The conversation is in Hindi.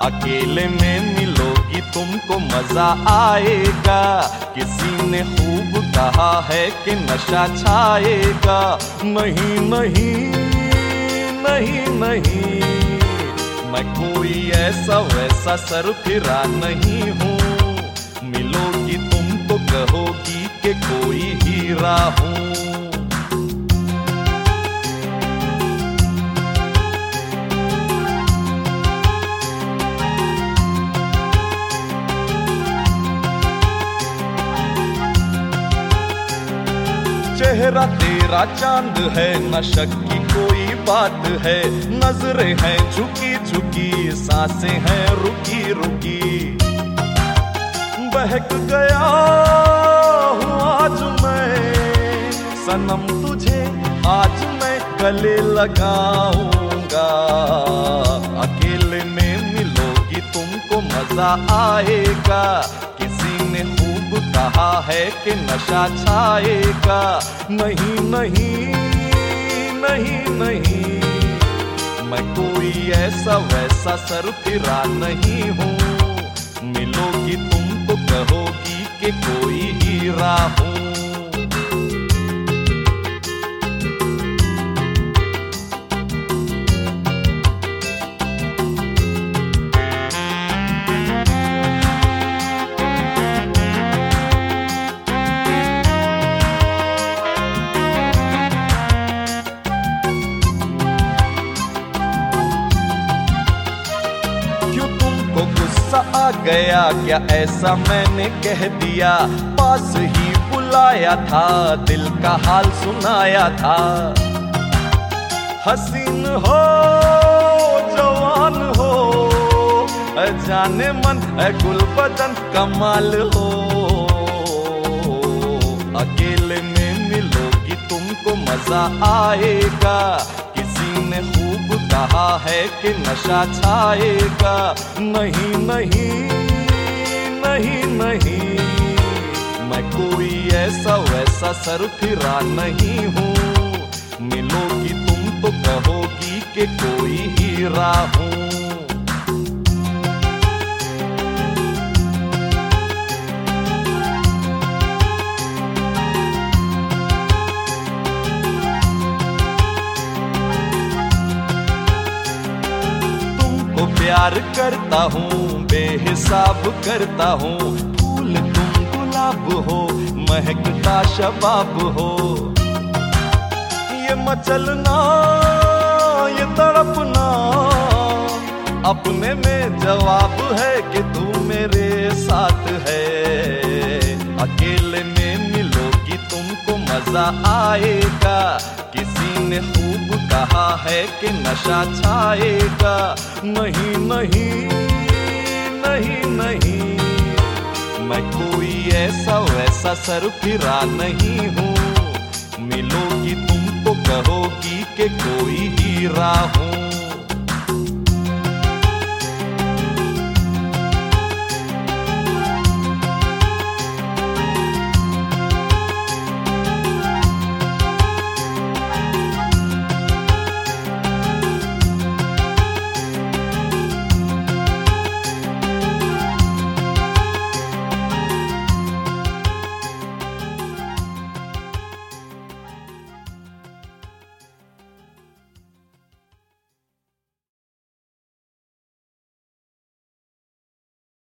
अकेले में मिलोगी तुमको मजा आएगा। किसी ने खूब कहा है कि नशा छाएगा। नहीं नहीं नहीं नहीं, मैं कोई ऐसा वैसा सरफिरा नहीं हूँ। मिलोगी तुम तो कहोगी कि कोई हीरा हूँ। चेहरा तेरा चांद है, न शक की कोई बात है। नजरें हैं झुकी झुकी, सांसें हैं रुकी रुकी। बहक गया हूँ आज मैं सनम तुझे, आज मैं गले लगाऊंगा। अकेले में मिलोगी तुमको मजा आएगा। किसी ने खूब कहा है कि नशा छाएगा। नहीं नहीं नहीं नहीं, मैं कोई ऐसा वैसा सरफिरा नहीं हूँ। मिलोगी तुम तो कहोगी कि कोई हीरा हूँ। आ गया क्या ऐसा मैंने कह दिया? पास ही बुलाया था, दिल का हाल सुनाया था। हसीन हो जवान हो, जाने मन गुल बदन कमाल हो। अकेले में मिलोगी तुमको मजा आएगा। किसी ने खूब कहा है कि नशा छाएगा। नहीं नहीं नहीं नहीं, मैं कोई ऐसा वैसा सरफिरा नहीं हूँ। मिलोगी तुम तो कहोगी कि कोई हीरा हूँ। प्यार करता हूँ, बेहिसाब करता हूँ। फूल तुम गुलाब हो, महकता शबाब हो। ये मचलना ये तड़पना, अपने में जवाब है कि तू मेरे साथ है। अकेले में मिलोगी तुमको मजा आएगा। किसी ने खूब कहा है कि नशा छाएगा। नहीं नहीं नहीं नहीं, मैं कोई ऐसा वैसा सरफिरा नहीं हूँ। मिलोगी तुम तो कहोगी कि कोई हीरा हूँ।